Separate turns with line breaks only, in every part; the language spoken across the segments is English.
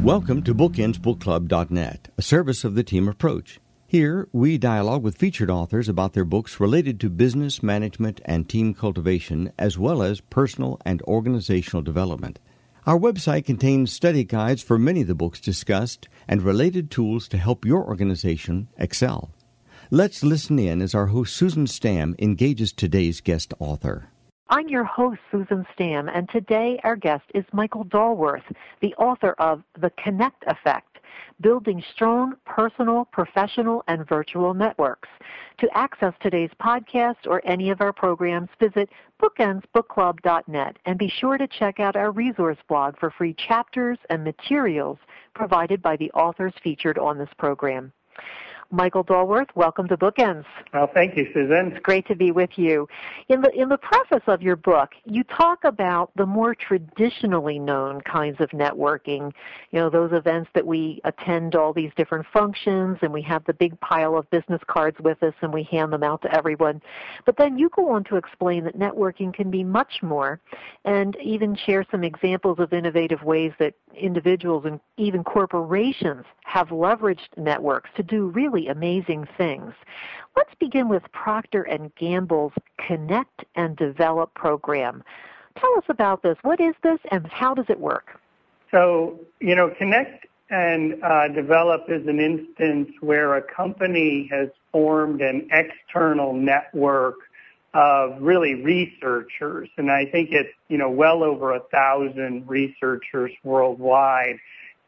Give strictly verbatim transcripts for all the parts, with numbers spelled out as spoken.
Welcome to bookends book club dot net, a service of the Team Approach. Here, we dialogue with featured authors about their books related to business, management, and team cultivation, as well as personal and organizational development. Our website contains study guides for many of the books discussed and related tools to help your organization excel. Let's listen in as our host Susan Stamm engages today's guest author.
I'm your host, Susan Stamm, and today our guest is Michael Dalworth, the author of The Connect Effect, Building Strong Personal, Professional, and Virtual Networks. To access today's podcast or any of our programs, visit bookends book club dot net and be sure to check out our resource blog for free chapters and materials provided by the authors featured on this program. Michael Dalworth, welcome to Bookends.
Well, thank you, Susan.
It's great to be with you. In the in the preface of your book, you talk about the more traditionally known kinds of networking, you know, those events that we attend all these different functions and we have the big pile of business cards with us and we hand them out to everyone. But then you go on to explain that networking can be much more and even share some examples of innovative ways that individuals and even corporations have leveraged networks to do really amazing things. Let's begin with Procter and Gamble's Connect and Develop program. Tell us about this. What is this and how does it work?
So, you know, Connect and uh, Develop is an instance where a company has formed an external network of really researchers, and I think it's, you know, well over a thousand researchers worldwide.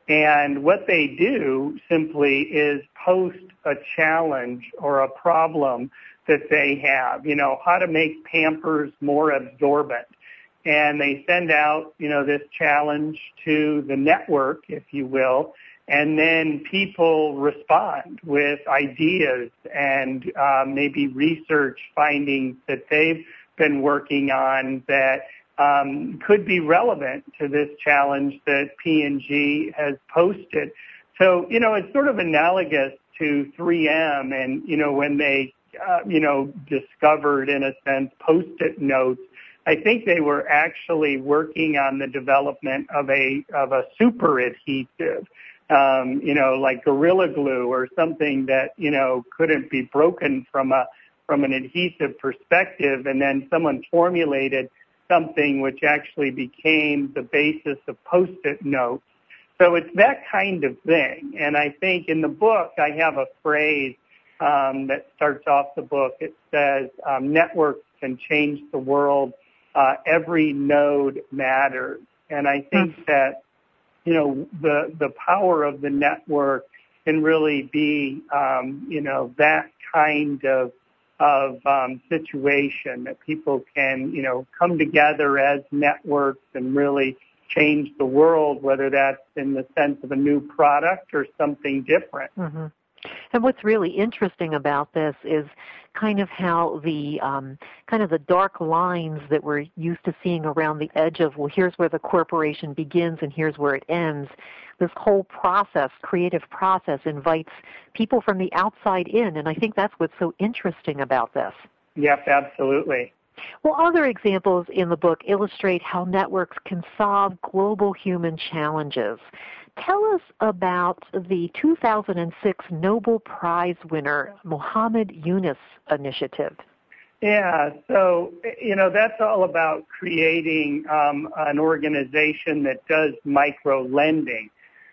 And what they do simply is post a challenge or a problem that they have, you know, how to make Pampers more absorbent. And they send out, you know, this challenge to the network, if you will, and then people respond with ideas and uh, maybe research findings that they've been working on that Um, could be relevant to this challenge that P and G has posted. So, you know, it's sort of analogous to three M and, you know, when they, uh, you know, discovered, in a sense, Post-it notes. I think they were actually working on the development of a of a super adhesive, um, you know, like Gorilla Glue or something that, you know, couldn't be broken from a from an adhesive perspective, and then someone formulated something which actually became the basis of Post-it notes. So it's that kind of thing. And I think in the book, I have a phrase um, that starts off the book. It says, um, networks can change the world. Uh, every node matters. And I think mm-hmm. that, you know, the, the power of the network can really be, um, you know, that kind of of um, situation that people can, you know, come together as networks and really change the world, whether that's in the sense of a new product or something different.
Mm-hmm. And what's really interesting about this is kind of how the um, kind of the dark lines that we're used to seeing around the edge of, well, here's where the corporation begins and here's where it ends. This whole process, creative process, invites people from the outside in, and I think that's what's so interesting about this.
Yes, absolutely.
Well, other examples in the book illustrate how networks can solve global human challenges. Tell us about the two thousand six Nobel Prize winner, Muhammad Yunus initiative.
Yeah, so, you know, that's all about creating um, an organization that does micro-lending.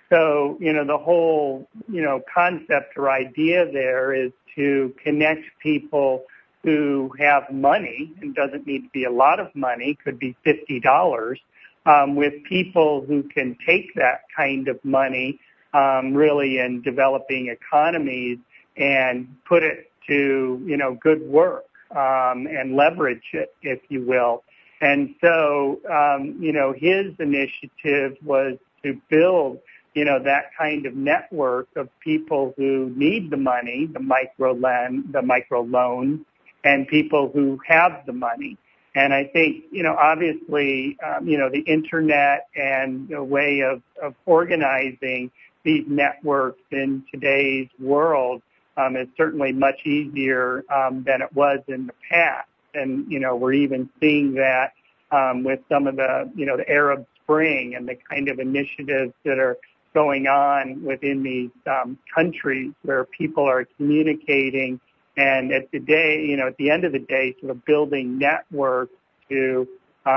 So, you know, the whole, you know, concept or idea there is to connect people who have money, and doesn't need to be a lot of money, could be fifty dollars, um, with people who can take that kind of money um, really in developing economies and put it to, you know, good work um, and leverage it, if you will. And so, um, you know, his initiative was to build, you know, that kind of network of people who need the money, the micro lend, the micro loans, and people who have the money. And I think, you know, obviously, um, you know, the internet and the way of, of organizing these networks in today's world um, is certainly much easier um, than it was in the past. And, you know, we're even seeing that um, with some of the, you know, the Arab Spring and the kind of initiatives that are going on within these um, countries where people are communicating and at the day, you know, at the end of the day, sort of building networks to,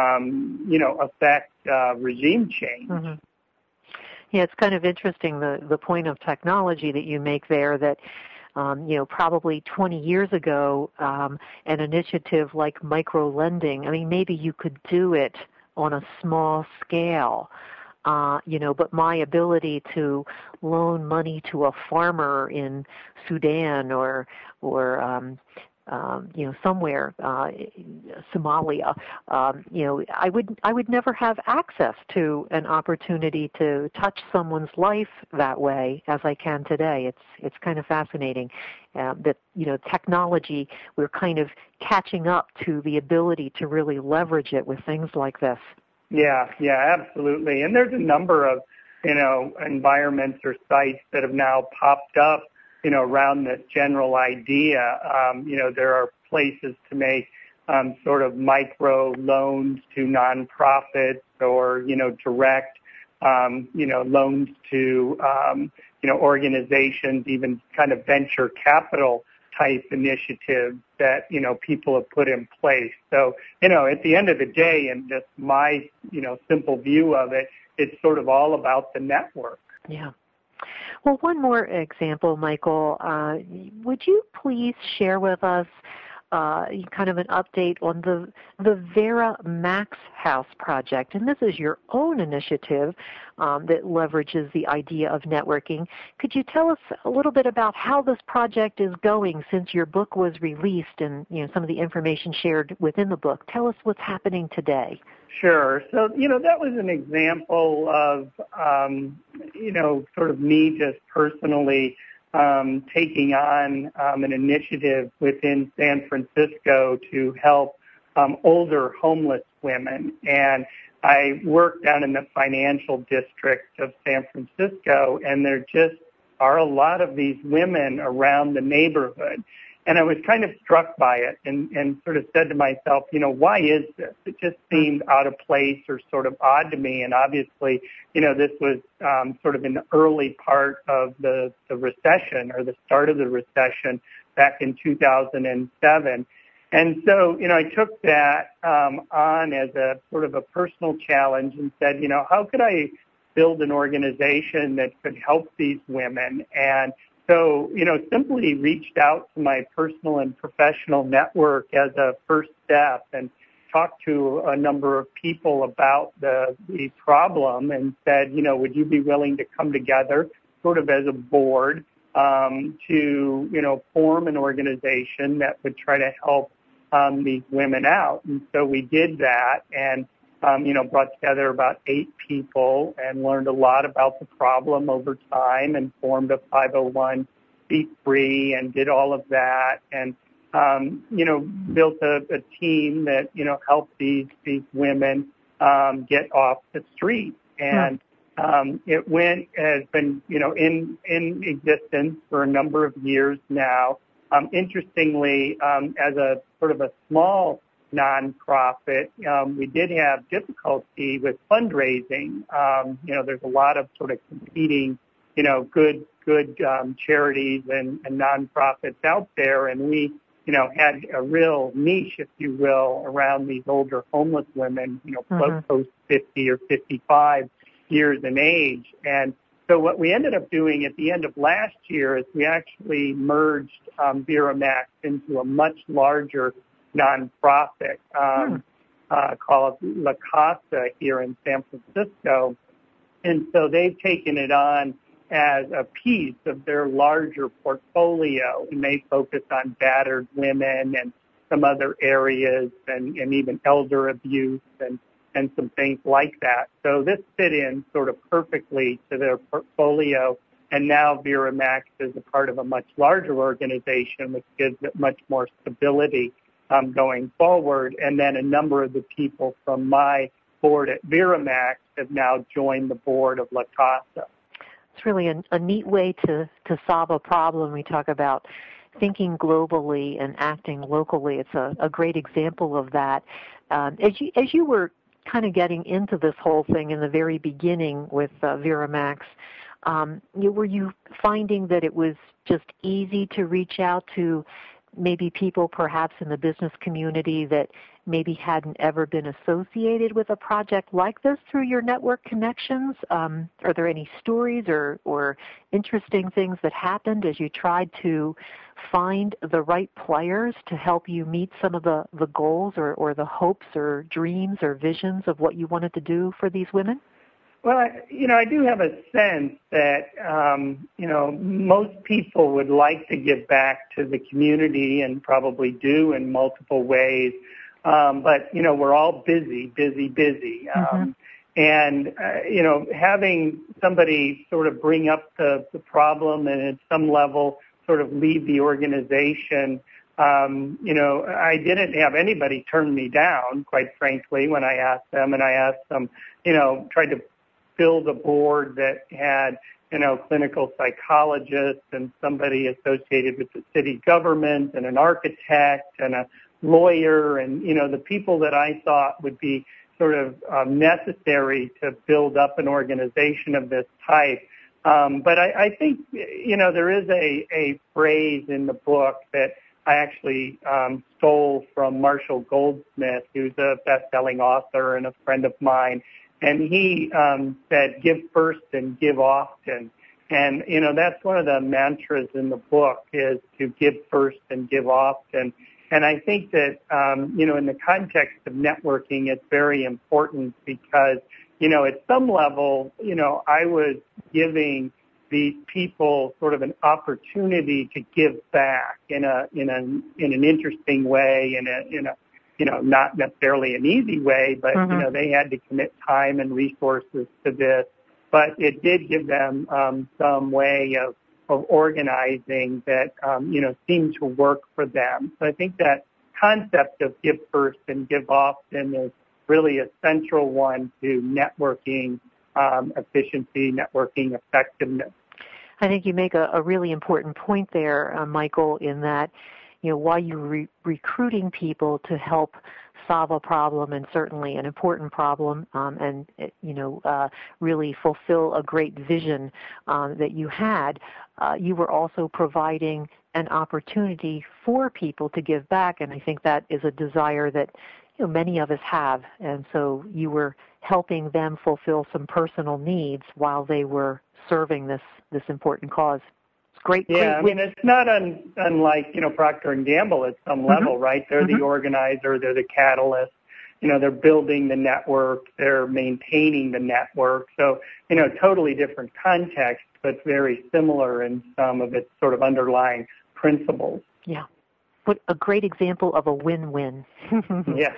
um, you know, affect uh, regime change.
Mm-hmm. Yeah, it's kind of interesting, the, the point of technology that you make there, that, um, you know, probably twenty years ago, um, an initiative like micro-lending, I mean, maybe you could do it on a small scale, uh, you know, but my ability to loan money to a farmer in Sudan or, or um, Um, you know, somewhere, uh, Somalia, um, you know, I would I would never have access to an opportunity to touch someone's life that way as I can today. It's it's kind of fascinating uh, that, you know, technology, we're kind of catching up to the ability to really leverage it with things like this.
Yeah, yeah, absolutely. And there's a number of, you know, environments or sites that have now popped up, you know, around this general idea. Um, you know, there are places to make um, sort of micro loans to nonprofits or, you know, direct, um, you know, loans to, um, you know, organizations, even kind of venture capital type initiatives that, you know, people have put in place. So, you know, at the end of the day, and just my, you know, simple view of it, it's sort of all about the network.
Yeah. Well, one more example, Michael. Uh, would you please share with us uh, kind of an update on the the Vera Max House project? And this is your own initiative um, that leverages the idea of networking. Could you tell us a little bit about how this project is going since your book was released and, you know, some of the information shared within the book? Tell us what's happening today.
Sure. So, you know, that was an example of, um, you know, sort of me just personally um, taking on um, an initiative within San Francisco to help um, older homeless women. And I work down in the financial district of San Francisco, and there just are a lot of these women around the neighborhood. And I was kind of struck by it and, and sort of said to myself, you know, why is this? It just seemed out of place or sort of odd to me. And obviously, you know, this was um, sort of in the early part of the, the recession or the start of the recession back in two thousand seven. And so, you know, I took that um, on as a sort of a personal challenge and said, you know, how could I build an organization that could help these women? And so, you know, simply reached out to my personal and professional network as a first step and talked to a number of people about the, the problem and said, you know, would you be willing to come together sort of as a board um, to, you know, form an organization that would try to help um, these women out? And so we did that and, um, you know, brought together about eight people and learned a lot about the problem over time and formed a five oh one c three and did all of that and, um, you know, built a, a team that, you know, helped these, these women um, get off the street. And um, it went, has been, you know, in, in existence for a number of years now. Um, interestingly, um, as a sort of a small nonprofit, um, we did have difficulty with fundraising. Um, you know, there's a lot of sort of competing, you know, good, good um, charities and, and nonprofits out there, and we, you know, had a real niche, if you will, around these older homeless women, you know, mm-hmm. post fifty or fifty-five years in age. And so what we ended up doing at the end of last year is we actually merged um, Vera Max into a much larger nonprofit um, hmm. uh, called La Casa here in San Francisco. And so they've taken it on as a piece of their larger portfolio, and they focus on battered women and some other areas and, and even elder abuse and, and some things like that. So this fit in sort of perfectly to their portfolio. And now Vera Max is a part of a much larger organization, which gives it much more stability Um, going forward, and then a number of the people from my board at Vera Max have now joined the board of La Casa.
It's really a, a neat way to, to solve a problem. We talk about thinking globally and acting locally. It's a, a great example of that. Um, as you as you were kind of getting into this whole thing in the very beginning with uh, Vera Max, Um, you, were you finding that it was just easy to reach out to maybe people perhaps in the business community that maybe hadn't ever been associated with a project like this through your network connections? Um, are there any stories or, or interesting things that happened as you tried to find the right players to help you meet some of the, the goals or, or the hopes or dreams or visions of what you wanted to do for these women?
Well, I, you know, I do have a sense that, um, you know, most people would like to give back to the community and probably do in multiple ways. Um, but, you know, we're all busy, busy, busy. Um, mm-hmm. And, uh, you know, having somebody sort of bring up the, the problem and at some level sort of lead the organization, um, you know, I didn't have anybody turn me down, quite frankly, when I asked them. And I asked them, you know, tried to build a board that had, you know, clinical psychologists and somebody associated with the city government and an architect and a lawyer and, you know, the people that I thought would be sort of um, necessary to build up an organization of this type. Um, but I, I think, you know, there is a, a phrase in the book that I actually um, stole from Marshall Goldsmith, who's a best-selling author and a friend of mine. And he um, said, give first and give often. And, you know, that's one of the mantras in the book is to give first and give often. And I think that, um, you know, in the context of networking, it's very important because, you know, at some level, you know, I was giving these people sort of an opportunity to give back in a in a in an interesting way, in a in a you know, not necessarily an easy way, but, mm-hmm. you know, they had to commit time and resources to this. But it did give them um, some way of, of organizing that, um, you know, seemed to work for them. So I think that concept of give first and give often is really a central one to networking um, efficiency, networking effectiveness.
I think you make a, a really important point there, uh, Michael, in that, you know, while you're re- recruiting people to help solve a problem, and certainly an important problem, um, and, you know, uh, really fulfill a great vision um, that you had, uh, you were also providing an opportunity for people to give back, and I think that is a desire that, you know, many of us have, and so you were helping them fulfill some personal needs while they were serving this, this important cause. Great,
yeah,
great.
I mean, it's not un, unlike, you know, Procter and Gamble at some mm-hmm. level, right? They're mm-hmm. the organizer, they're the catalyst. You know, they're building the network, they're maintaining the network. So, you know, totally different context, but very similar in some of its sort of underlying principles.
Yeah. What a great example of a win-win.
Yes.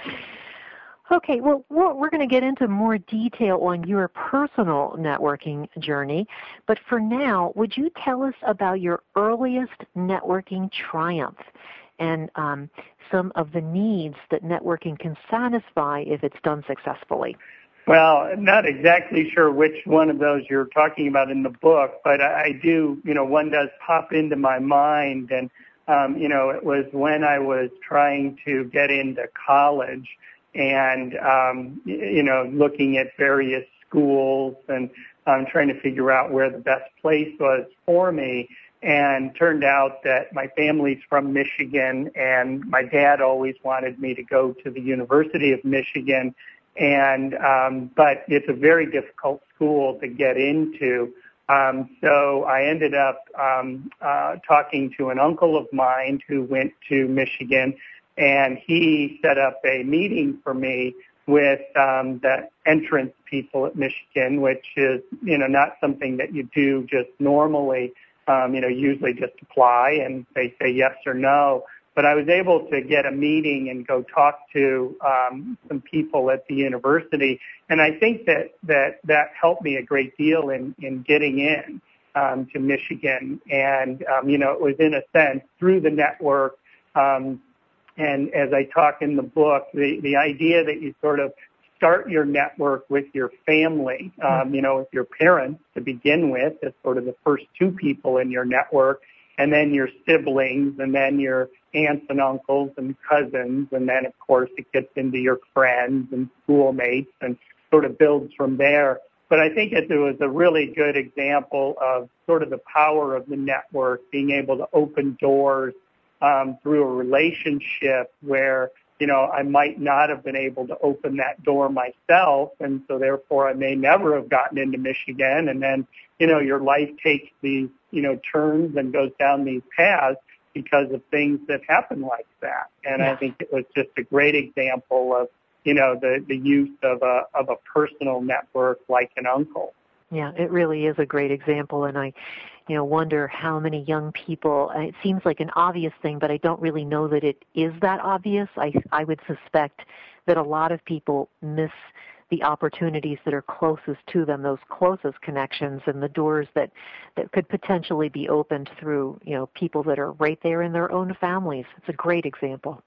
Okay, well, we're going to get into more detail on your personal networking journey, but for now, would you tell us about your earliest networking triumph and um, some of the needs that networking can satisfy if it's done successfully?
Well, I'm not exactly sure which one of those you're talking about in the book, but I do, you know, one does pop into my mind, and, um, you know, it was when I was trying to get into college. And, um, you know, looking at various schools and um, trying to figure out where the best place was for me. And turned out that my family's from Michigan, and my dad always wanted me to go to the University of Michigan. And um, but it's a very difficult school to get into. Um, so I ended up um, uh, talking to an uncle of mine who went to Michigan, and he set up a meeting for me with um, the entrance people at Michigan, which is, you know, not something that you do just normally. Um, you know, usually just apply and they say yes or no. But I was able to get a meeting and go talk to um, some people at the university, and I think that that, that helped me a great deal in, in getting in um, to Michigan. And, um, you know, it was in a sense through the network. Um, And as I talk in the book, the, the idea that you sort of start your network with your family, um, you know, with your parents to begin with, as sort of the first two people in your network, and then your siblings, and then your aunts and uncles and cousins, and then, of course, it gets into your friends and schoolmates and sort of builds from there. but I think it was a really good example of sort of the power of the network, being able to open doors um, through a relationship where, you know, I might not have been able to open that door myself, and so therefore I may never have gotten into Michigan. And then, you know, your life takes these, you know, turns and goes down these paths because of things that happen like that. And yeah. I think it was just a great example of, you know, the, the use of a of a personal network like an uncle.
Yeah, it really is a great example, and I, you know, wonder how many young people, it seems like an obvious thing, but I don't really know that it is that obvious. I, I would suspect that a lot of people miss the opportunities that are closest to them, those closest connections and the doors that, that could potentially be opened through, you know, people that are right there in their own families. It's a great example.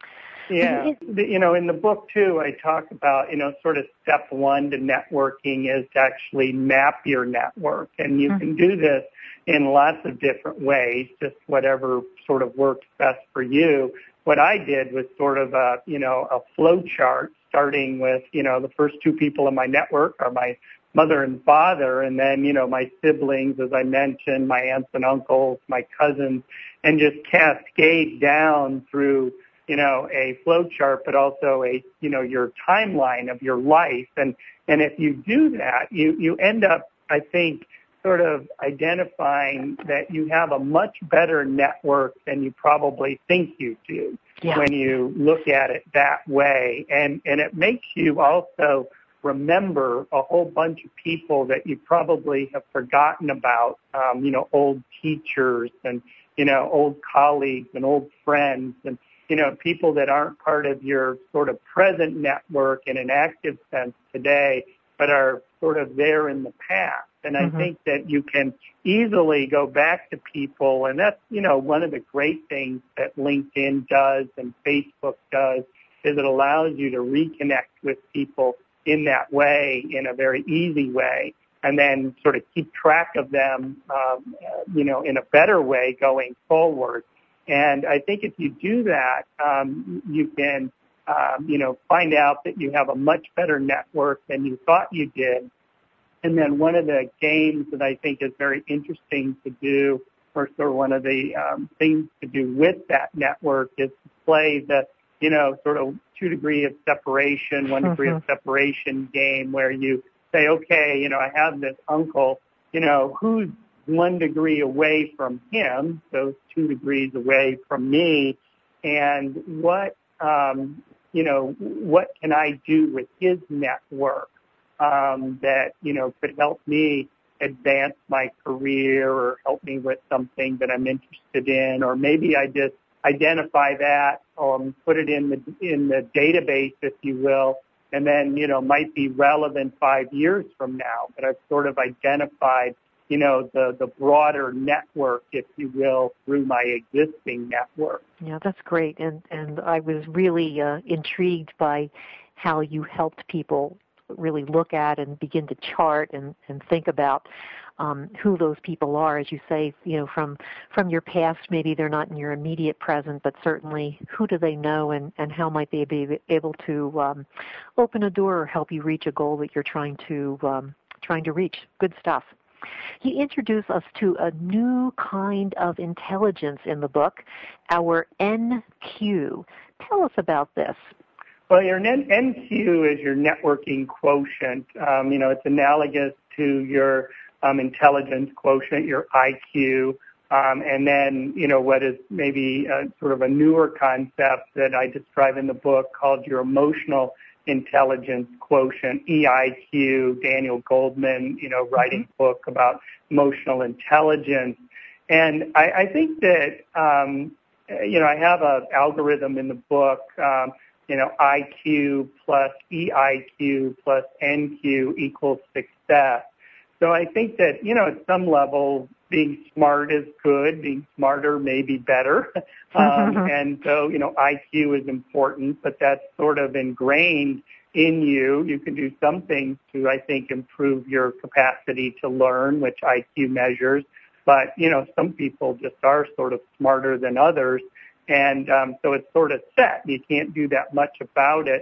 Yeah, you know, in the book, too, I talk about, you know, sort of step one to networking is to actually map your network. And you mm-hmm. can do this in lots of different ways, just whatever sort of works best for you. What I did was sort of a, you know, a flow chart, starting with, you know, the first two people in my network are my mother and father, and then, you know, my siblings, as I mentioned, my aunts and uncles, my cousins, and just cascade down through, you know, a flow chart, but also a, you know, your timeline of your life. And, and if you do that, you, you end up, I think, sort of identifying that you have a much better network than you probably think you do yeah. when you look at it that way. And, and it makes you also remember a whole bunch of people that you probably have forgotten about, um, you know, old teachers and, you know, old colleagues and old friends and, you know, people that aren't part of your sort of present network in an active sense today, but are sort of there in the past. And I mm-hmm. think that you can easily go back to people, and that's, you know, one of the great things that LinkedIn does and Facebook does is it allows you to reconnect with people in that way, in a very easy way, and then sort of keep track of them, um, you know, in a better way going forward. And I think if you do that, um, you can, um, you know, find out that you have a much better network than you thought you did. And then one of the games that I think is very interesting to do, or sort of one of the um, things to do with that network, is to play the, you know, sort of two degree of separation, one degree mm-hmm. of separation game where you say, okay, you know, I have this uncle, you know, who's one degree away from him, so two degrees away from me, and what, um, you know, what can I do with his network um, that, you know, could help me advance my career or help me with something that I'm interested in, or maybe I just identify that, um, put it in the in the database, if you will, and then, you know, might be relevant five years from now, but I've sort of identified, you know, the, the broader network, if you will, through my existing network.
Yeah, that's great. And, and I was really uh, intrigued by how you helped people really look at and begin to chart and, and think about um, who those people are. As you say, you know, from from your past, maybe they're not in your immediate present, but certainly who do they know, and, and how might they be able to um, open a door or help you reach a goal that you're trying to um, trying to reach. Good stuff. He introduced us to a new kind of intelligence in the book, our N Q. Tell us about this.
Well, your N Q is your networking quotient. Um, you know, it's analogous to your um, intelligence quotient, your I Q, um, and then, you know, what is maybe a, sort of a newer concept that I describe in the book called your emotional intelligence quotient, E I Q. Daniel Goldman, you know, writing a book about emotional intelligence. And I, I think that, um, you know, I have an algorithm in the book, um, you know, I Q plus E I Q plus N Q equals success. So I think that, you know, at some level, being smart is good. Being smarter may be better. um, and so, you know, I Q is important, but that's sort of ingrained in you. You can do some things to, I think, improve your capacity to learn, which I Q measures. But, you know, some people just are sort of smarter than others. And um, so it's sort of set. You can't do that much about it.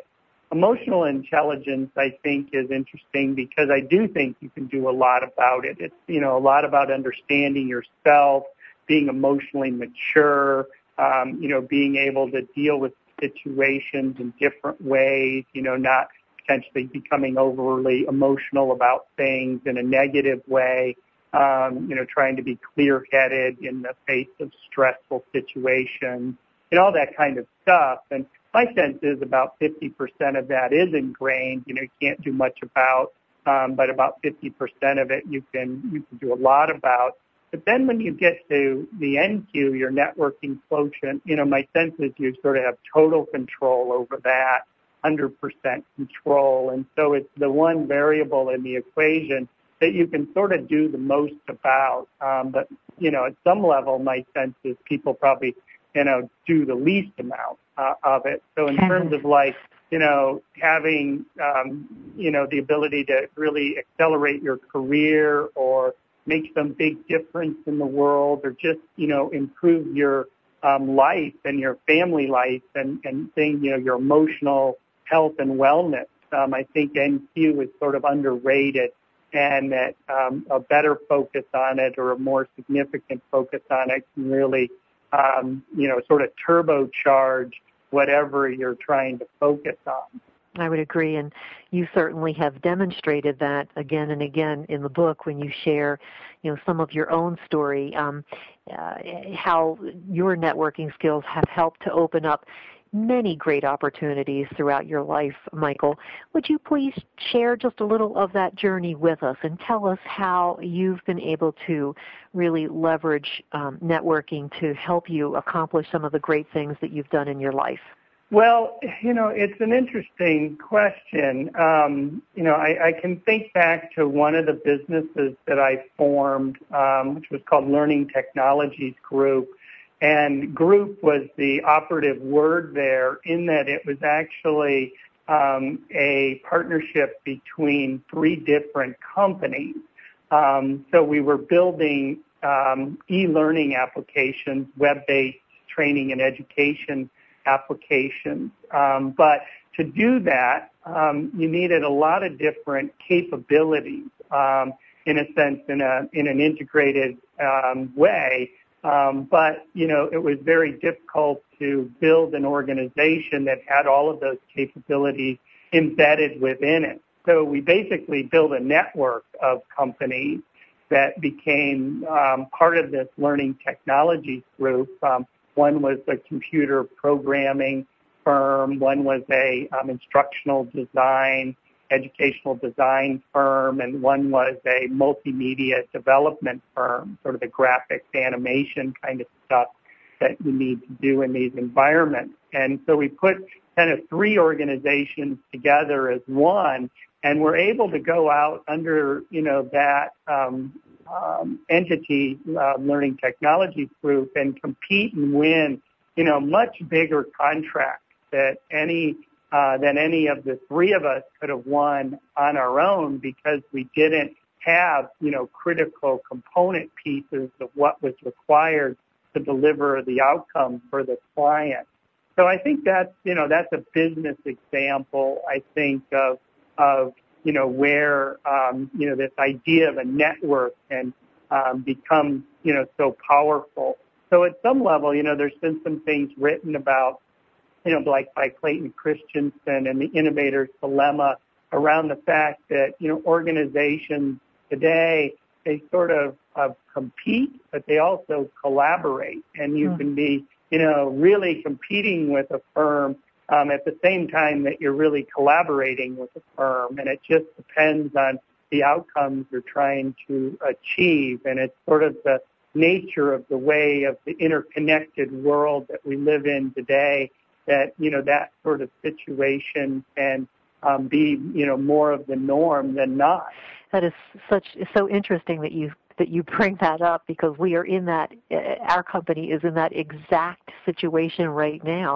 emotional intelligence, I think, is interesting because I do think you can do a lot about it. It's, you know, a lot about understanding yourself, being emotionally mature, um, you know, being able to deal with situations in different ways, you know, not potentially becoming overly emotional about things in a negative way, um, you know, trying to be clear-headed in the face of stressful situations, and all that kind of stuff. And my sense is about fifty percent of that is ingrained, you know, you can't do much about, um, but about fifty percent of it you can, you can do a lot about. But then when you get to the N Q, your networking quotient, you know, my sense is you sort of have total control over that, one hundred percent control. And so it's the one variable in the equation that you can sort of do the most about. Um, but, you know, at some level, my sense is people probably, you know, do the least amount uh, of it. So in terms of like, you know, having, um, you know, the ability to really accelerate your career or make some big difference in the world or just, you know, improve your um, life and your family life and, and thing, you know, your emotional health and wellness. Um, I think N Q is sort of underrated, and that um, a better focus on it or a more significant focus on it can really, um, you know, sort of turbocharge whatever you're trying to focus on.
I would agree, and you certainly have demonstrated that again and again in the book when you share, you know, some of your own story, um, uh, how your networking skills have helped to open up many great opportunities throughout your life, Michael. Would you please share just a little of that journey with us and tell us how you've been able to really leverage um, networking to help you accomplish some of the great things that you've done in your life?
Well, you know, it's an interesting question. Um, you know, I, I can think back to one of the businesses that I formed, um, which was called Learning Technologies Group. And group was the operative word there in that it was actually um, a partnership between three different companies. Um, so we were building um, e-learning applications, web-based training and education applications. Um, but to do that, um, you needed a lot of different capabilities, um, in a sense, in a in an integrated um, way. Um, but, you know, it was very difficult to build an organization that had all of those capabilities embedded within it. So we basically built a network of companies that became um, part of this Learning Technologies Group. Um, One was a computer programming firm. One was a um, instructional design, educational design firm. And one was a multimedia development firm, sort of the graphics, animation kind of stuff that you need to do in these environments. And so we put kind of three organizations together as one, and we're able to go out under, you know, that um, Um, entity, uh, Learning Technologies Group, and compete and win, you know, much bigger contracts that any uh, than any of the three of us could have won on our own because we didn't have, you know, critical component pieces of what was required to deliver the outcome for the client. So I think that's, you know, that's a business example, I think, of of you know, where, um, you know, this idea of a network can um, become, you know, so powerful. So at some level, you know, there's been some things written about, you know, like by Clayton Christensen and the Innovator's Dilemma around the fact that, you know, organizations today, they sort of uh, compete, but they also collaborate. And you mm. can be, you know, really competing with a firm Um, at the same time that you're really collaborating with the firm, and it just depends on the outcomes you're trying to achieve, and it's sort of the nature of the way of the interconnected world that we live in today that, you know, that sort of situation can um, be, you know, more of the norm than not.
That is such so interesting that you that you bring that up because we are in that, our company is in that exact situation right now.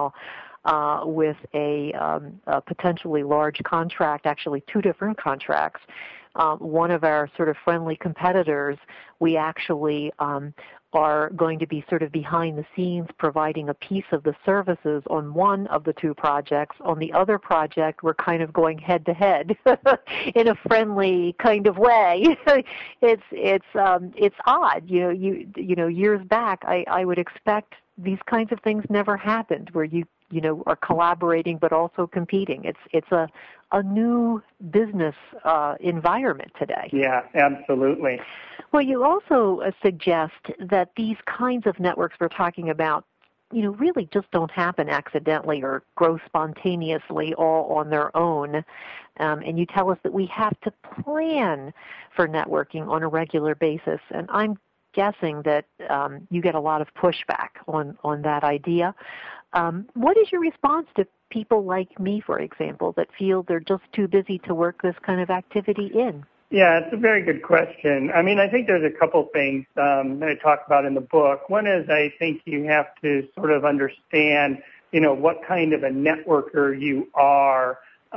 Uh, with a, um, a potentially large contract, actually two different contracts. Um, one of our sort of friendly competitors, we actually um, are going to be sort of behind the scenes providing a piece of the services on one of the two projects. On the other project, we're kind of going head to head in a friendly kind of way. it's it's um, it's odd, you know. You you know, years back, I, I would expect these kinds of things never happened, where you you know are collaborating but also competing. It's it's a a new business uh, environment today.
Yeah, absolutely.
Well, you also uh, suggest that these kinds of networks we're talking about, you know, really just don't happen accidentally or grow spontaneously all on their own. Um, and you tell us that we have to plan for networking on a regular basis. And I'm guessing that um, you get a lot of pushback on, on that idea. Um, what is your response to people like me, for example, that feel they're just too busy to work this kind of activity in?
Yeah, it's a very good question. I mean, I think there's a couple things um, that I talk about in the book. One is I think you have to sort of understand, you know, what kind of a networker you are,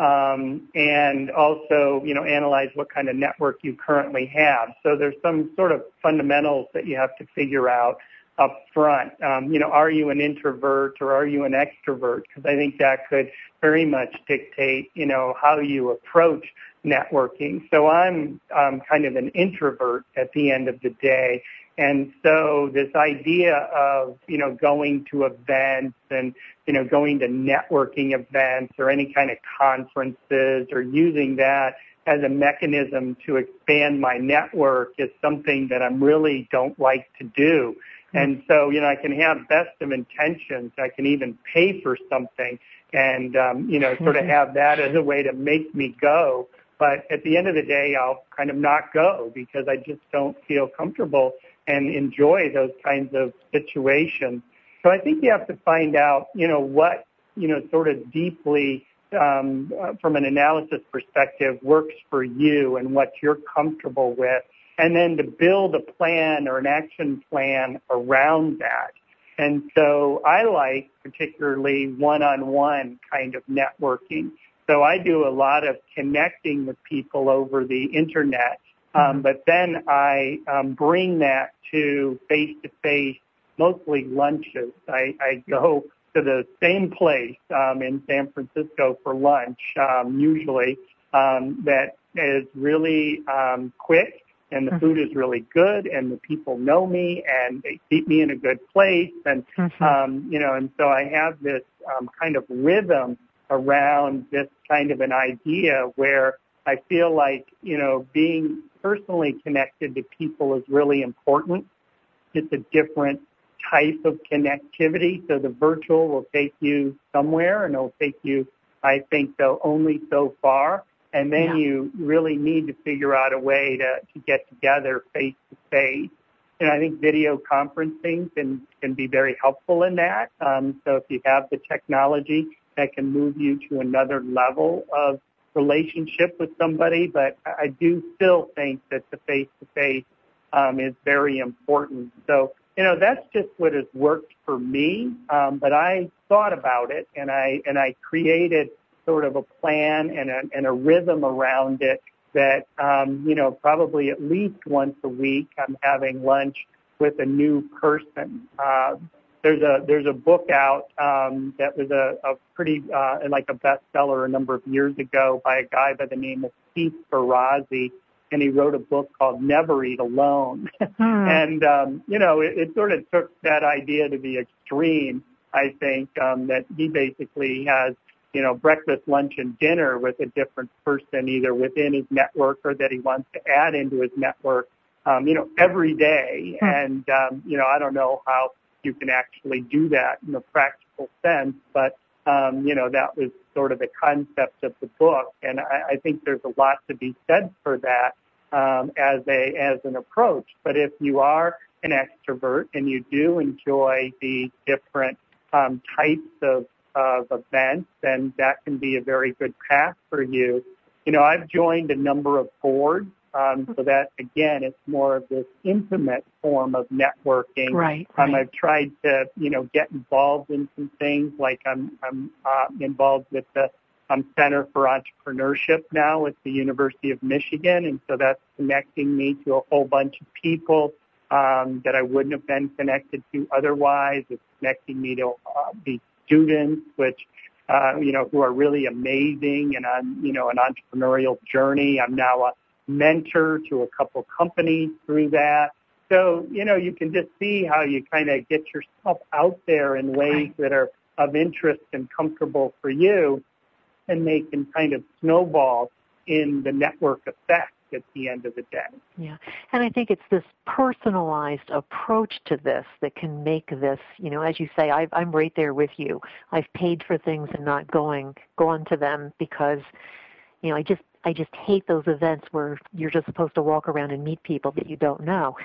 um, and also, you know, analyze what kind of network you currently have. So there's some sort of fundamentals that you have to figure out up front. Um, you know, are you an introvert or are you an extrovert? Because I think that could very much dictate, you know, how you approach networking. So I'm um, kind of an introvert at the end of the day. And so this idea of, you know, going to events and, you know, going to networking events or any kind of conferences or using that as a mechanism to expand my network is something that I really don't like to do. And so, you know, I can have best of intentions. I can even pay for something and, um, you know, sort of have that as a way to make me go. But at the end of the day, I'll kind of not go because I just don't feel comfortable and enjoy those kinds of situations. So I think you have to find out, you know, what, you know, sort of deeply um, uh, from an analysis perspective works for you and what you're comfortable with, and then to build a plan or an action plan around that. And so I like particularly one-on-one kind of networking. So I do a lot of connecting with people over the internet, um, but then I um, bring that to face-to-face, mostly lunches. I, I go to the same place um, in San Francisco for lunch, um, usually, um, that is really um, quick, and the food is really good, and the people know me, and they keep me in a good place, and
mm-hmm.
um, you know, and so I have this um, kind of rhythm around this kind of an idea where I feel like, you know, being personally connected to people is really important. It's a different type of connectivity, so the virtual will take you somewhere, and it'll take you, I think, though, only so far. And then yeah. you really need to figure out a way to, to get together face-to-face. And I think video conferencing can, can be very helpful in that. Um, so if you have the technology that can move you to another level of relationship with somebody, but I do still think that the face-to-face um, is very important. So, you know, that's just what has worked for me. Um, but I thought about it, and I and I created sort of a plan and a, and a rhythm around it that, um, you know, probably at least once a week I'm having lunch with a new person. Uh, there's a there's a book out um, that was a, a pretty, uh, like a bestseller a number of years ago by a guy by the name of Keith Ferrazzi, and he wrote a book called Never Eat Alone. Hmm. And, um, you know, it, it sort of took that idea to the extreme, I think, um, that he basically has, you know, breakfast, lunch, and dinner with a different person, either within his network or that he wants to add into his network, um, you know, every day. Hmm. And, um, you know, I don't know how you can actually do that in a practical sense, but, um, you know, that was sort of the concept of the book. And I, I think there's a lot to be said for that um, as a as an approach. But if you are an extrovert and you do enjoy the different um, types of of events, then that can be a very good path for you. You know, I've joined a number of boards, um, so that, again, it's more of this intimate form of networking.
Right,
um,
right.
I've tried to, you know, get involved in some things, like I'm, I'm uh, involved with the um, Center for Entrepreneurship now at the University of Michigan, and so that's connecting me to a whole bunch of people um, that I wouldn't have been connected to otherwise. It's connecting me to uh, these students, which, uh, you know, who are really amazing and on, you know, an entrepreneurial journey. I'm now a mentor to a couple companies through that. So, you know, you can just see how you kind of get yourself out there in ways that are of interest and comfortable for you, and they can kind of snowball in the network effect at the end of the day.
Yeah, and I think it's this personalized approach to this that can make this, you know, as you say, I've, I'm right there with you. I've paid for things and not going, gone to them because, you know, I just I just hate those events where you're just supposed to walk around and meet people that you don't know.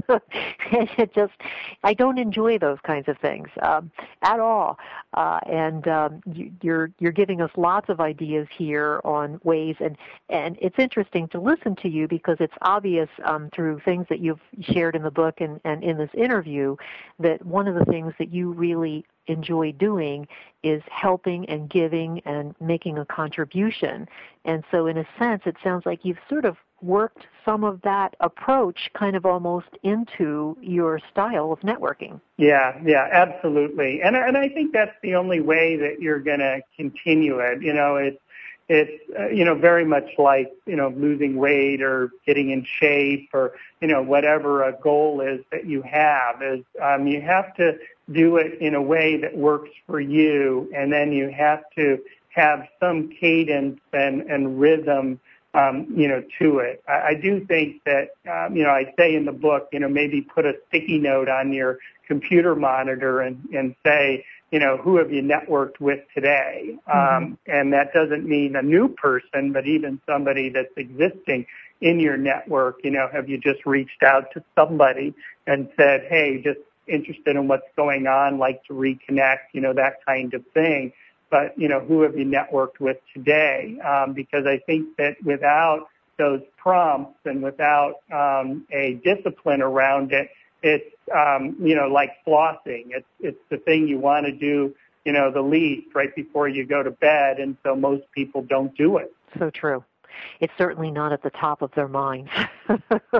And it just, I don't enjoy those kinds of things um, at all. Uh, and um, you, you're you're giving us lots of ideas here on ways, and and it's interesting to listen to you because it's obvious um, through things that you've shared in the book and, and in this interview that one of the things that you really enjoy doing is helping and giving and making a contribution. And so in a sense, it sounds like you've sort of worked some of that approach kind of almost into your style of networking.
Yeah, yeah, absolutely. And and I think that's the only way that you're going to continue it. You know, it's It's, uh, you know, very much like, you know, losing weight or getting in shape or, you know, whatever a goal is that you have is um, you have to do it in a way that works for you, and then you have to have some cadence and, and rhythm, um, you know, to it. I, I do think that, um, you know, I say in the book, you know, maybe put a sticky note on your computer monitor and, and say, you know, who have you networked with today? Mm-hmm. Um, and that doesn't mean a new person, but even somebody that's existing in your network. You know, have you just reached out to somebody and said, hey, just interested in what's going on, like to reconnect, you know, that kind of thing. But, you know, who have you networked with today? Um, because I think that without those prompts and without um, a discipline around it, it's, um, you know, like flossing. It's it's the thing you want to do, you know, the least right before you go to bed, and so most people don't do it.
So true. It's certainly not at the top of their minds. uh,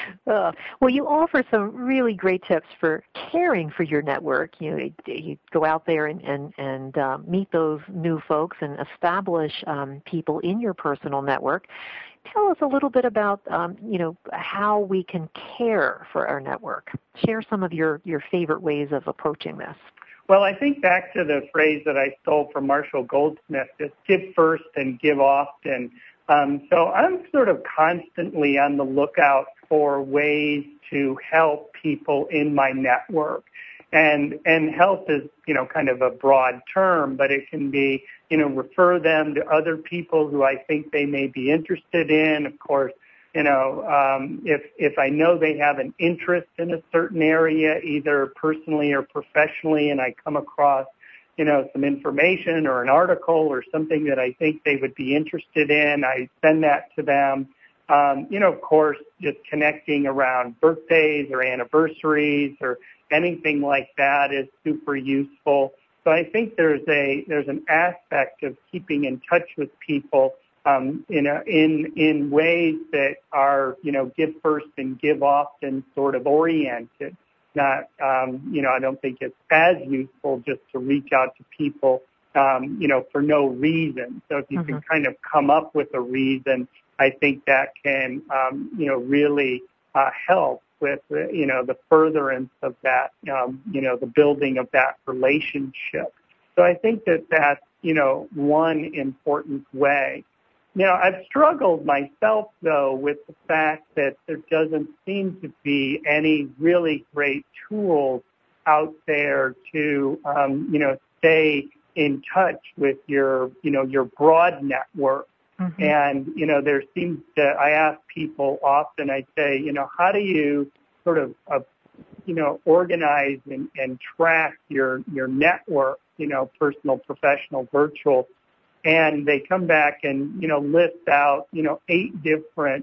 well, you offer some really great tips for caring for your network. You know, you go out there and and, and uh, meet those new folks and establish um, people in your personal network. Tell us a little bit about, um, you know, how we can care for our network. Share some of your, your favorite ways of approaching this.
Well, I think back to the phrase that I stole from Marshall Goldsmith, just give first and give often. Um, so I'm sort of constantly on the lookout for ways to help people in my network. And and help is, you know, kind of a broad term, but it can be, you know, refer them to other people who I think they may be interested in. Of course, you know, um, if if I know they have an interest in a certain area, either personally or professionally, and I come across, you know, some information or an article or something that I think they would be interested in, I send that to them. Um, you know, of course, just connecting around birthdays or anniversaries or anything like that is super useful. So I think there's a there's an aspect of keeping in touch with people um, in a, in in ways that are, you know, give first and give often sort of oriented. Not um, you know, I don't think it's as useful just to reach out to people um, you know, for no reason. So if you mm-hmm. can kind of come up with a reason, I think that can um, you know, really uh, help with, you know, the furtherance of that, um, you know, the building of that relationship. So I think that that's, you know, one important way. You know, I've struggled myself, though, with the fact that there doesn't seem to be any really great tools out there to, um, you know, stay in touch with your, you know, your broad network. Mm-hmm. And, you know, there seems to, I ask people often, I say, you know, how do you sort of, uh, you know, organize and, and track your, your network, you know, personal, professional, virtual, and they come back and, you know, list out, you know, eight different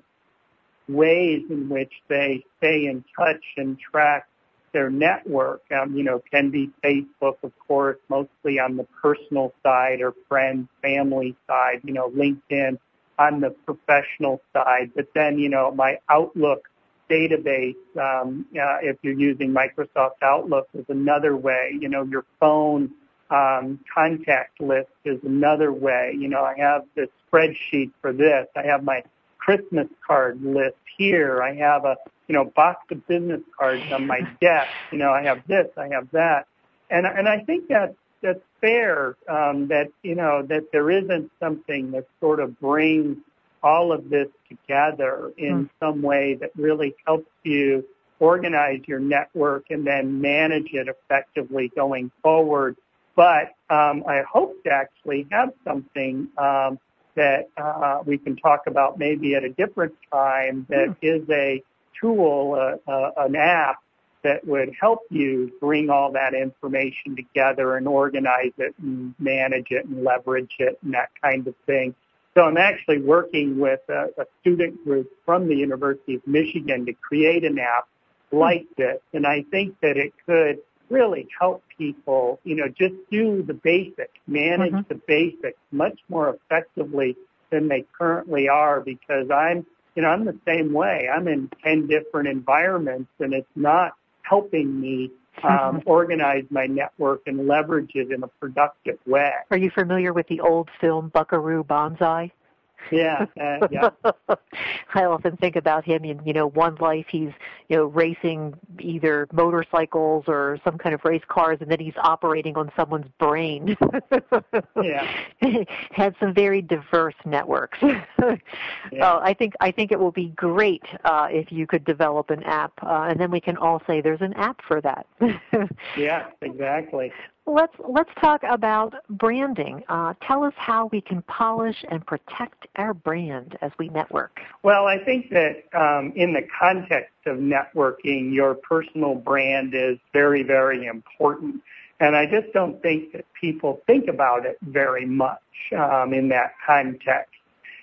ways in which they stay in touch and track their network. Um, you know, can be Facebook, of course, mostly on the personal side, or friends, family side, you know, LinkedIn on the professional side. But then, you know, my Outlook database, um, uh, if you're using Microsoft Outlook, is another way. You know, your phone um, contact list is another way. You know, I have this spreadsheet for this. I have my Christmas card list here. I have a, you know, box of business cards on my desk. You know, I have this, I have that. And, and I think that that's fair, um, that, you know, that there isn't something that sort of brings all of this together in mm. some way that really helps you organize your network and then manage it effectively going forward. But um, I hope to actually have something um, that uh, we can talk about maybe at a different time that mm. is a tool, uh, uh, an app that would help you bring all that information together and organize it and manage it and leverage it and that kind of thing. So I'm actually working with a, a student group from the University of Michigan to create an app like this. And I think that it could really help people, you know, just do the basics, manage mm-hmm. the basics much more effectively than they currently are, because I'm, you know, I'm the same way. I'm in ten different environments, and it's not helping me um, mm-hmm. organize my network and leverage it in a productive way.
Are you familiar with the old film Buckaroo Banzai?
Yeah, uh, yeah.
I often think about him in, you know, one life he's, you know, racing either motorcycles or some kind of race cars, and then he's operating on someone's brain.
Yeah.
Had some very diverse networks.
Yeah.
uh, I think I think it will be great uh, if you could develop an app, uh, and then we can all say there's an app for that.
Yeah, exactly.
Let's let's talk about branding. Uh, tell us how we can polish and protect our brand as we network.
Well, I think that um, in the context of networking, your personal brand is very, very important. And I just don't think that people think about it very much um, in that context.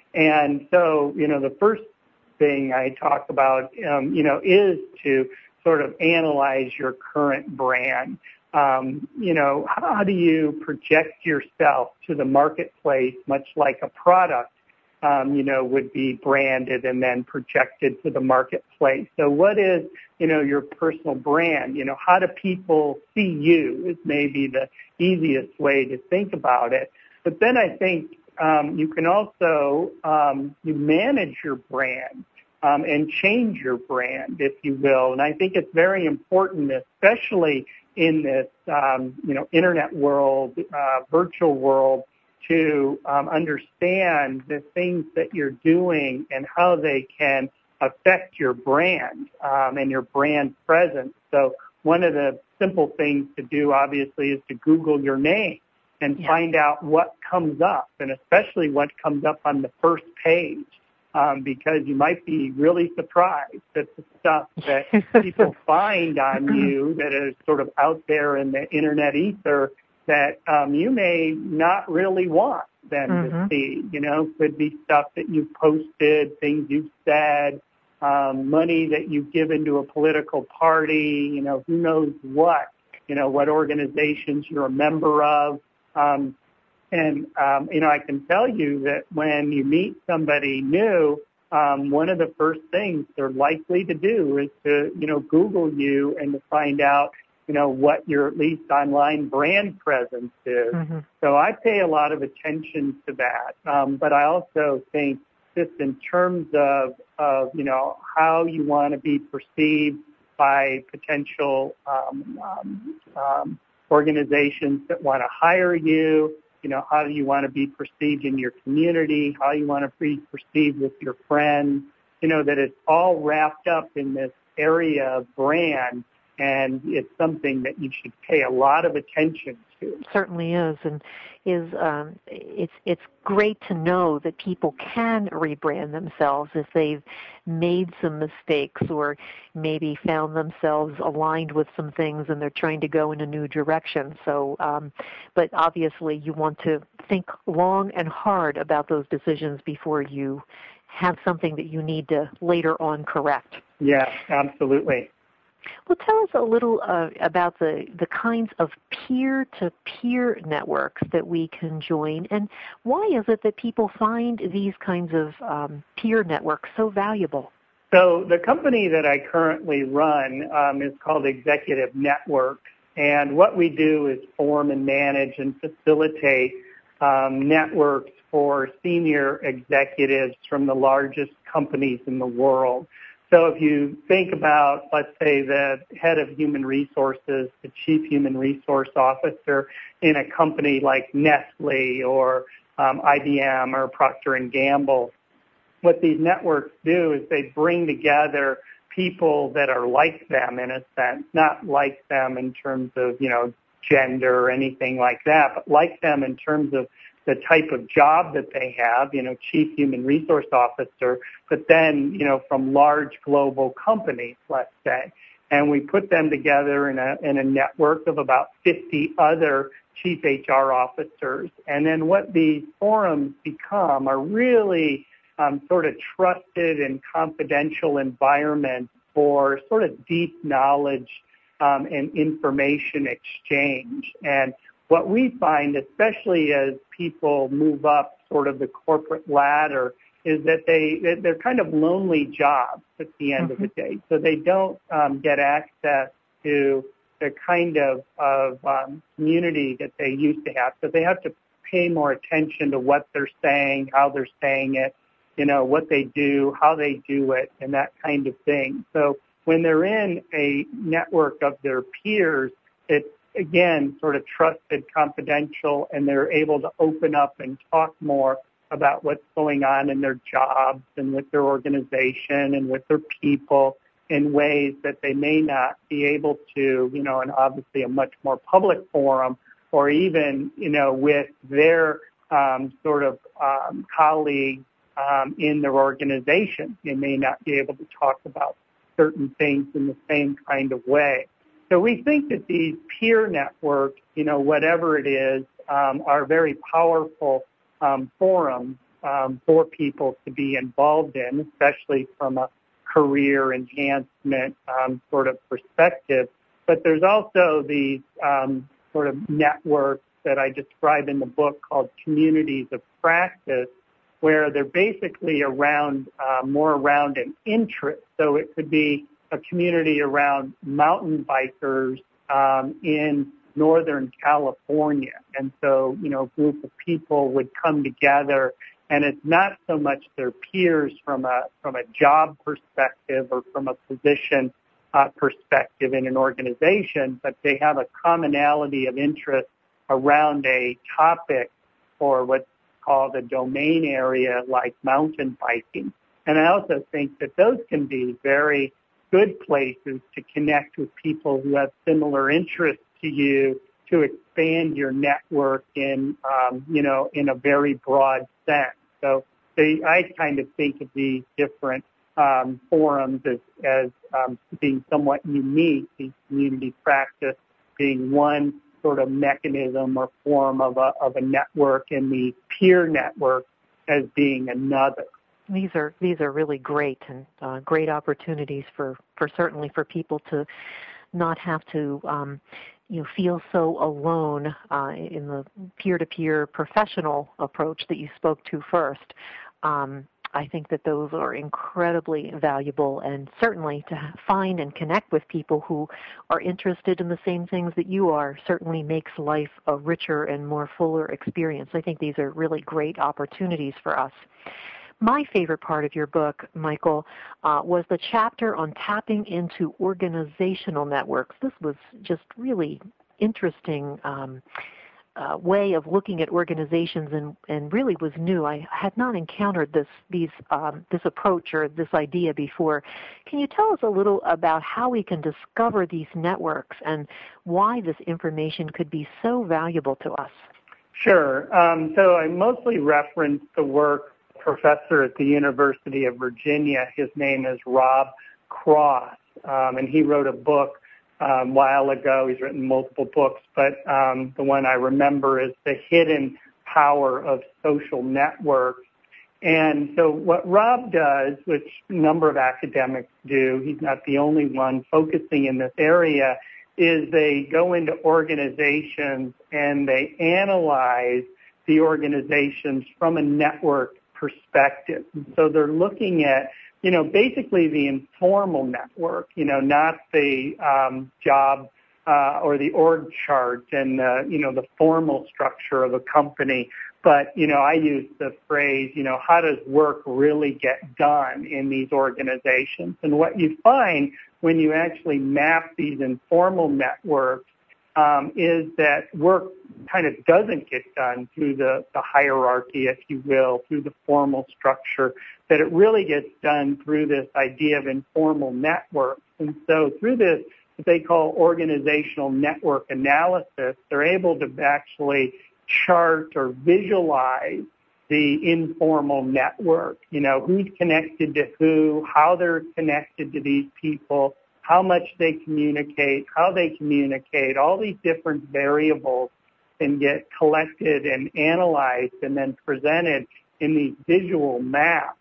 And so, you know, the first thing I talk about, um, you know, is to sort of analyze your current brand. Um, you know, how do you project yourself to the marketplace, much like a product, um, you know, would be branded and then projected to the marketplace? So what is, you know, your personal brand? You know, how do people see you is maybe the easiest way to think about it. But then I think um, you can also, um, you manage your brand um, and change your brand, if you will. And I think it's very important, especially in this, um, you know, internet world, uh, virtual world, to um, understand the things that you're doing and how they can affect your brand um, and your brand presence. So one of the simple things to do, obviously, is to Google your name and yeah. find out what comes up, and especially what comes up on the first page. Um, because you might be really surprised at the stuff that people find on you that is sort of out there in the internet ether that um, you may not really want them mm-hmm. to see. You know, could be stuff that you've posted, things you've said, um, money that you've given to a political party, you know, who knows what, you know, what organizations you're a member of. Um, And, um, you know, I can tell you that when you meet somebody new, um, one of the first things they're likely to do is to, you know, Google you and to find out, you know, what your at least online brand presence is. Mm-hmm. So I pay a lot of attention to that. Um, but I also think just in terms of, of, you know, how you want to be perceived by potential um, um, um, organizations that want to hire you, you know, how do you want to be perceived in your community, how you want to be perceived with your friends, you know, that it's all wrapped up in this area of brand, and it's something that you should pay a lot of attention to.
It certainly is, and is um, it's it's great to know that people can rebrand themselves if they've made some mistakes or maybe found themselves aligned with some things and they're trying to go in a new direction. So, um, but obviously you want to think long and hard about those decisions before you have something that you need to later on correct.
Yeah, absolutely.
Well, tell us a little uh, about the, the kinds of peer-to-peer networks that we can join, and why is it that people find these kinds of um, peer networks so valuable?
So the company that I currently run um, is called Executive Networks, and what we do is form and manage and facilitate um, networks for senior executives from the largest companies in the world. So if you think about, let's say, the head of human resources, the chief human resource officer in a company like Nestle or um, I B M or Procter and Gamble, what these networks do is they bring together people that are like them in a sense, not like them in terms of, you know, gender or anything like that, but like them in terms of the type of job that they have, you know, chief human resource officer, but then, you know, from large global companies, let's say. And we put them together in a in a network of about fifty other chief H R officers. And then what these forums become are really um, sort of trusted and confidential environments for sort of deep knowledge um, and information exchange. And what we find, especially as people move up sort of the corporate ladder, is that they, they're kind of lonely jobs at the end mm-hmm. of the day. So they don't um, get access to the kind of, of um, community that they used to have. So they have to pay more attention to what they're saying, how they're saying it, you know, what they do, how they do it, and that kind of thing. So when they're in a network of their peers, it's, again, sort of trusted, confidential, and they're able to open up and talk more about what's going on in their jobs and with their organization and with their people in ways that they may not be able to, you know, in obviously a much more public forum, or even, you know, with their um, sort of um, colleagues um, in their organization. They may not be able to talk about certain things in the same kind of way. So we think that these peer networks, you know, whatever it is, um, are very powerful um, forums um, for people to be involved in, especially from a career enhancement um, sort of perspective. But there's also these um, sort of networks that I describe in the book called communities of practice, where they're basically around, uh, more around an interest. So it could be a community around mountain bikers um, in Northern California. And so, you know, a group of people would come together, and it's not so much their peers from a from a job perspective or from a position uh, perspective in an organization, but they have a commonality of interest around a topic or what's called a domain area like mountain biking. And I also think that those can be very good places to connect with people who have similar interests to you, to expand your network in, um, you know, in a very broad sense. So they, I kind of think of these different um, forums as, as um, being somewhat unique, these community practice being one sort of mechanism or form of a, of a network, and the peer network as being another.
These are these are really great and uh, great opportunities for, for certainly for people to not have to um, you know feel so alone uh, in the peer-to-peer professional approach that you spoke to first. Um, I think that those are incredibly valuable, and certainly to find and connect with people who are interested in the same things that you are certainly makes life a richer and more fuller experience. I think these are really great opportunities for us. My favorite part of your book, Michael, uh, was the chapter on tapping into organizational networks. This was just really interesting um, uh, way of looking at organizations, and, and really was new. I had not encountered this these um, this approach or this idea before. Can you tell us a little about how we can discover these networks and why this information could be so valuable to us?
Sure. Um, so I mostly referenced the work professor at the University of Virginia. His name is Rob Cross, um, and he wrote a book um, a while ago. He's written multiple books, but um, the one I remember is The Hidden Power of Social Networks. And so what Rob does, which a number of academics do, he's not the only one focusing in this area, is they go into organizations and they analyze the organizations from a network perspective. So they're looking at you know, basically the informal network, you know, not the um, job uh, or the org chart and, uh, you know, the formal structure of a company. But, you know, I use the phrase, you know, how does work really get done in these organizations? And what you find when you actually map these informal networks um, is that work kind of doesn't get done through the, the hierarchy, if you will, through the formal structure, that it really gets done through this idea of informal networks. And so through this, what they call organizational network analysis, they're able to actually chart or visualize the informal network, you know, who's connected to who, how they're connected to these people, how much they communicate, how they communicate, all these different variables can get collected and analyzed and then presented in these visual maps.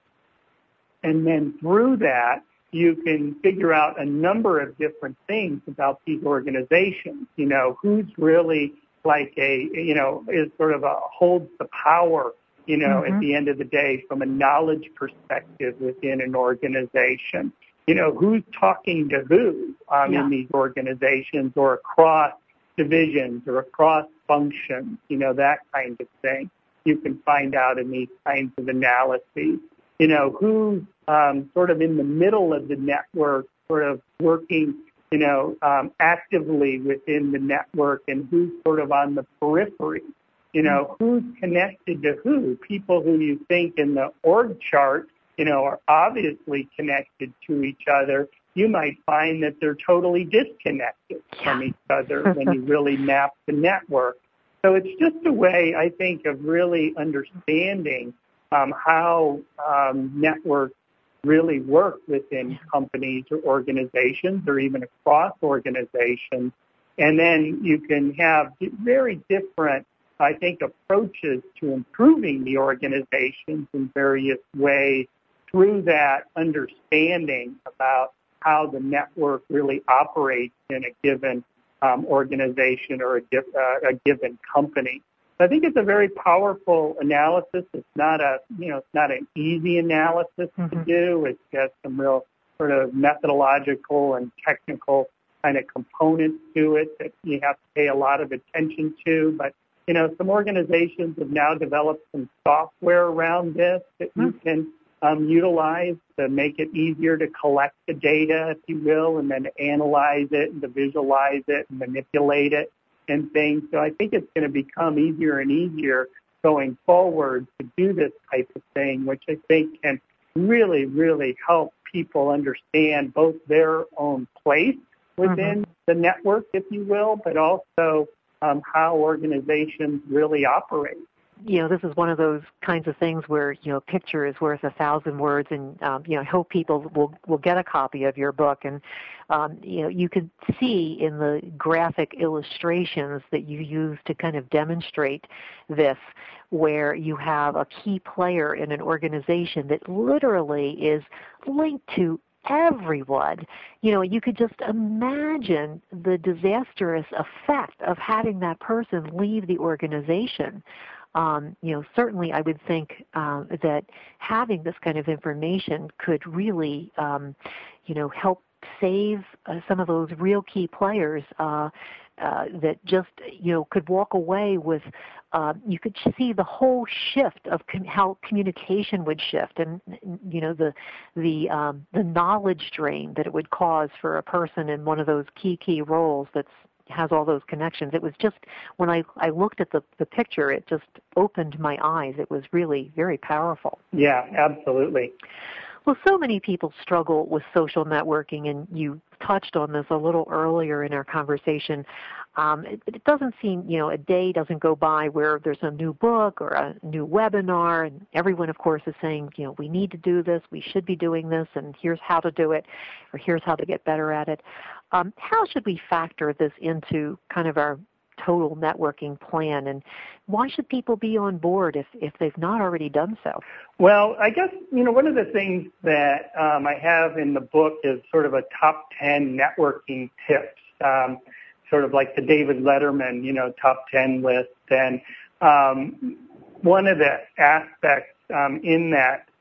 And then through that, you can figure out a number of different things about these organizations, you know, who's really like a, you know, is sort of a holds the power, you know, mm-hmm. at the end of the day from a knowledge perspective within an organization. You know, who's talking to who um, yeah. in these organizations or across divisions or across functions, you know, that kind of thing. You can find out in these kinds of analyses. You know, who's um, sort of in the middle of the network, sort of working you know, um, actively within the network and who's sort of on the periphery. You know, who's connected to who? People who you think in the org chart, you know, are obviously connected to each other. You might find that they're totally disconnected yeah. from each other when you really map the network. So it's just a way, I think, of really understanding um, how um, networks really work within companies or organizations or even across organizations. And then you can have very different, I think, approaches to improving the organizations in various ways through that understanding about how the network really operates in a given um, organization or a, diff- uh, a given company. I think it's a very powerful analysis. It's not a, you know, it's not an easy analysis mm-hmm. to do. It's got some real sort of methodological and technical kind of components to it that you have to pay a lot of attention to. But, you know, some organizations have now developed some software around this that mm-hmm. you can um, utilize to make it easier to collect the data, if you will, and then to analyze it and to visualize it and manipulate it and things. So I think it's going to become easier and easier going forward to do this type of thing, which I think can really, really help people understand both their own place within mm-hmm. the network, if you will, but also um, how organizations really operate.
You know, this is one of those kinds of things where, you know, a picture is worth a thousand words, and, um, you know, I hope people will, will get a copy of your book. And, um, you know, you can see in the graphic illustrations that you use to kind of demonstrate this, where you have a key player in an organization that literally is linked to everyone. You know, you could just imagine the disastrous effect of having that person leave the organization. Um, you know, certainly I would think um, that having this kind of information could really, um, you know, help save uh, some of those real key players uh, uh, that just, you know, could walk away with, uh, you could see the whole shift of com- how communication would shift, and, you know, the the um, the knowledge drain that it would cause for a person in one of those key, key roles that's has all those connections. It was just, when I, I looked at the, the picture, it just opened my eyes. It was really very powerful.
Yeah, absolutely.
Well, so many people struggle with social networking, and you touched on this a little earlier in our conversation. Um, it, it doesn't seem, you know, a day doesn't go by where there's a new book or a new webinar, and everyone, of course, is saying, you know, we need to do this, we should be doing this, and here's how to do it, or here's how to get better at it. Um, how should we factor this into kind of our total networking plan, and why should people be on board if, if they've not already done so?
Well, I guess, you know, one of the things that um, I have in the book is sort of a top ten networking tips, um, sort of like the David Letterman, you know, top ten list. And um, one of the aspects um, in that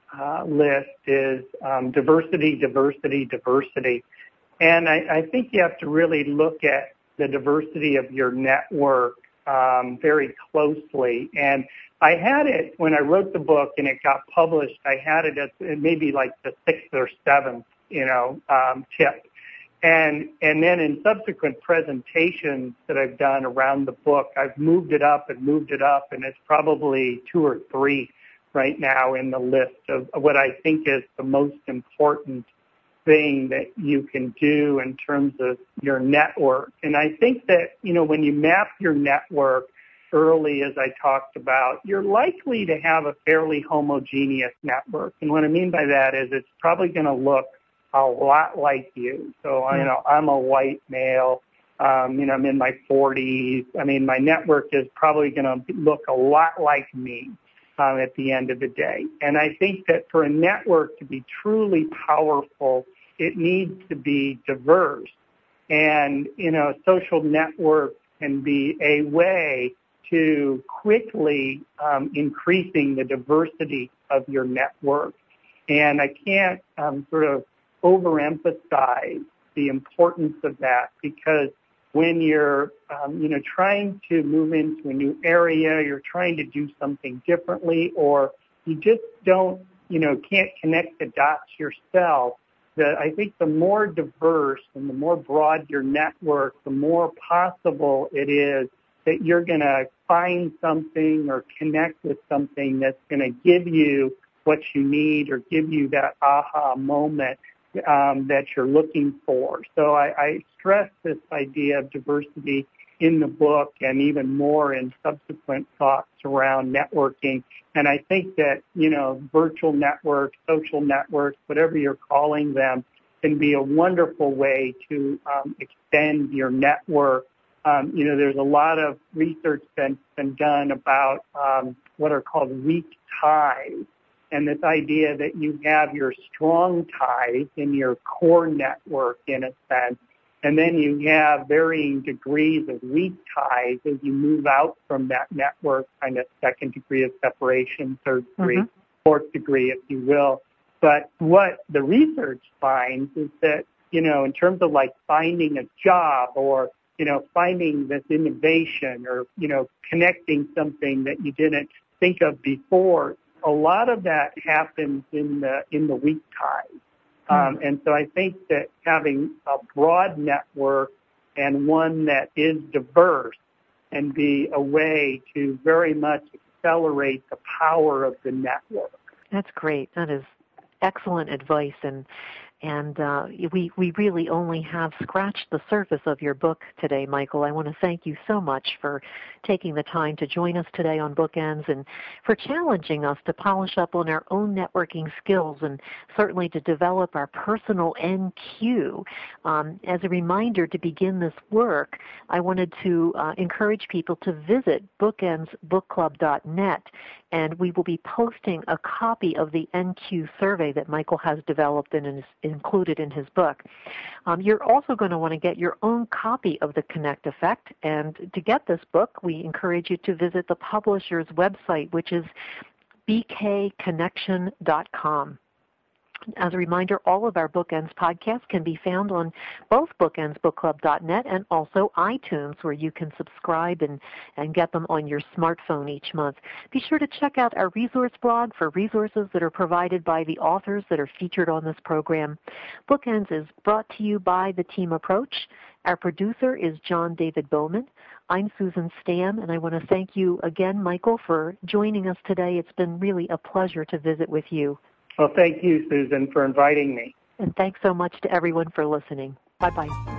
uh, list is um, diversity, diversity, diversity. And I, I think you have to really look at the diversity of your network um, very closely. And I had it, when I wrote the book and it got published, I had it at maybe like the sixth or seventh, you know, um, tip. And and then in subsequent presentations that I've done around the book, I've moved it up and moved it up, and it's probably two or three right now in the list of what I think is the most important thing that you can do in terms of your network. And I think that, you know, when you map your network early, as I talked about, you're likely to have a fairly homogeneous network. And what I mean by that is it's probably going to look a lot like you. So, you know, I'm a white male. Um, you know, I'm in my forties. I mean, my network is probably going to look a lot like me um, at the end of the day. And I think that for a network to be truly powerful, it needs to be diverse. And, you know, social network can be a way to quickly um, increasing the diversity of your network. And I can't um, sort of overemphasize the importance of that, because when you're, um, you know, trying to move into a new area, you're trying to do something differently, or you just don't, you know, can't connect the dots yourself, that I think the more diverse and the more broad your network, the more possible it is that you're going to find something or connect with something that's going to give you what you need or give you that aha moment Um, that you're looking for. So I, I stress this idea of diversity in the book and even more in subsequent thoughts around networking. And I think that, you know, virtual networks, social networks, whatever you're calling them, can be a wonderful way to um, extend your network. Um, you know, there's a lot of research that's been done about um, what are called weak ties. And this idea that you have your strong ties in your core network, in a sense, and then you have varying degrees of weak ties as you move out from that network, kind of second degree of separation, third degree, mm-hmm. fourth degree, if you will. But what the research finds is that, you know, in terms of like finding a job or, you know, finding this innovation or, you know, connecting something that you didn't think of before, a lot of that happens in the in the weak ties. Um, and so I think that having a broad network and one that is diverse can be a way to very much accelerate the power of the network.
That's great. That is excellent advice, and And uh, we, we really only have scratched the surface of your book today, Michael. I want to thank you so much for taking the time to join us today on Bookends and for challenging us to polish up on our own networking skills and certainly to develop our personal N Q. Um, as a reminder to begin this work, I wanted to uh, encourage people to visit bookends book club dot net, and we will be posting a copy of the N Q survey that Michael has developed and is included in his book. Um, you're also going to want to get your own copy of The Connect Effect, and to get this book, we encourage you to visit the publisher's website, which is b k connection dot com. As a reminder, all of our Bookends podcasts can be found on both bookends book club dot net and also iTunes, where you can subscribe and, and get them on your smartphone each month. Be sure to check out our resource blog for resources that are provided by the authors that are featured on this program. Bookends is brought to you by the Team Approach. Our producer is John David Bowman. I'm Susan Stam, and I want to thank you again, Michael, for joining us today. It's been really a pleasure to visit with you.
Well, thank you, Susan, for inviting me.
And thanks so much to everyone for listening. Bye-bye.